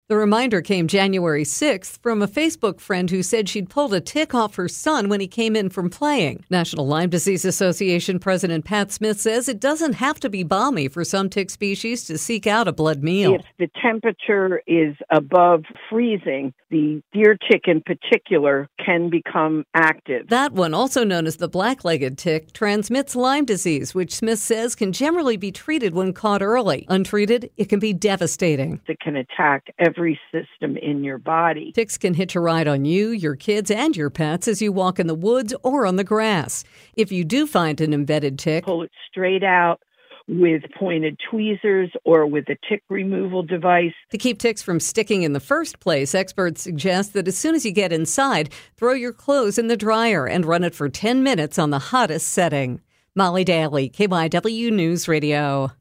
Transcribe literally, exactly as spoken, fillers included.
The reminder came January sixth from a Facebook friend who said she'd pulled a tick off her son when he came in from playing. National Lyme Disease Association President Pat Smith says it doesn't have to be balmy for some tick species to seek out a blood meal. If the temperature is above freezing, the deer tick in particular can become active. That one, also known as the black-legged tick, transmits Lyme disease, which Smith says can generally be treated when caught early. Untreated, it can be devastating. It can attack every system in your body. Ticks can hitch a ride on you, your kids, and your pets as you walk in the woods or on the grass. If you do find an embedded tick, pull it straight out with pointed tweezers or with a tick removal device. To keep ticks from sticking in the first place, experts suggest that as soon as you get inside, throw your clothes in the dryer and run it for ten minutes on the hottest setting. Molly Daly, K Y W News Radio.